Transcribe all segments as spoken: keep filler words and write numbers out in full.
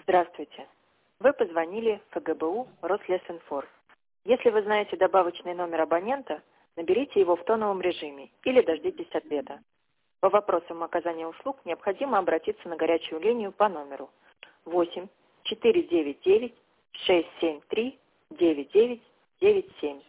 Здравствуйте. Вы позвонили в ФГБУ Рослесинформ. Если вы знаете добавочный номер абонента, наберите его в тоновом режиме или дождитесь ответа. По вопросам оказания услуг необходимо обратиться на горячую линию по номеру восемь четыре девять девять шесть семь три девять девять девять семь.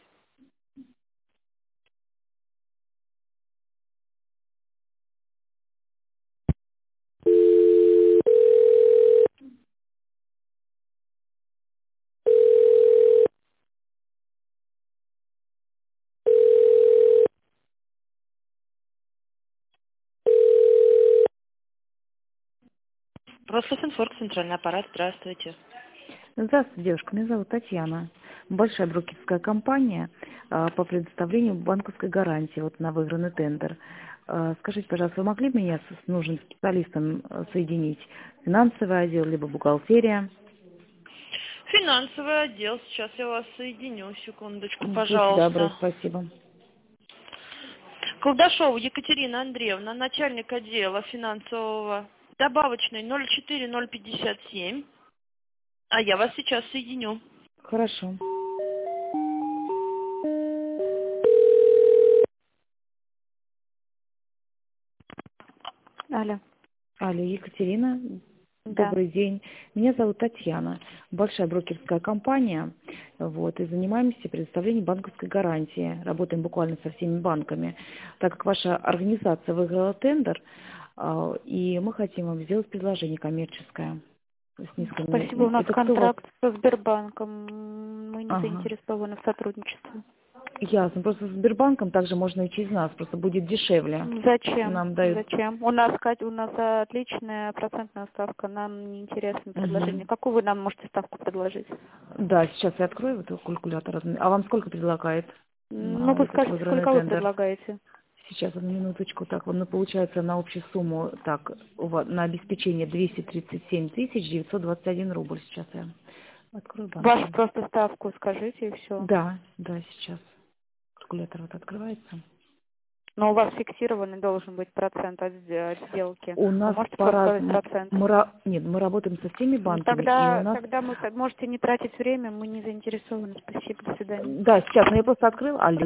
Рослесинформ, центральный аппарат. Здравствуйте. Здравствуйте, девушка. Меня зовут Татьяна. Большая брокерская компания а, по предоставлению банковской гарантии вот на выигранный тендер. А, скажите, пожалуйста, вы могли бы меня с нужным специалистом а, соединить? Финансовый отдел, либо бухгалтерия? Финансовый отдел. Сейчас я вас соединю. Секундочку, Будьте добры, пожалуйста. спасибо. Колдашова Екатерина Андреевна, начальник отдела финансового. Добавочный ноль четыре ноль пятьдесят семь. А я вас сейчас соединю. Хорошо. Алло. Алло, Екатерина. Да. Добрый день. Меня зовут Татьяна. Большая брокерская компания. Вот, и занимаемся предоставлением банковской гарантии. Работаем буквально со всеми банками. Так как ваша организация выиграла тендер, а, и мы хотим вам сделать предложение коммерческое. С низким- Спасибо, у нас Это кто контракт со Сбербанком. Мы не Ага. заинтересованы в сотрудничестве. Ясно. Просто с Сбербанком также можно и через нас. Просто будет дешевле. Зачем? Нам дают... Зачем? У нас, Кать, у нас отличная процентная ставка. Нам не интересно предложение. Мгм. Какую вы нам можете ставку предложить? Да, сейчас я открою вот калькулятор. А вам сколько предлагает? Ну, на вы этот скажите, выигранный сколько вы тендер? предлагаете? Сейчас, одну минуточку. Так, вот, ну, получается на общую сумму, так, у вас, на обеспечение двести тридцать семь тысяч девятьсот двадцать один рубль. Сейчас я открою банк. Вашу просто ставку скажите и все. Да, да, сейчас. Калькулятор вот открывается. Но у вас фиксированный должен быть процент от сде- от сделки. У Вы нас можете по подсказать разному. процент? Мы, ра- нет, мы работаем со всеми Ну, банками, и у Тогда, нас... тогда мы можете не тратить время, мы не заинтересованы. Спасибо, до свидания. Да, сейчас, но я просто открыла. Алло.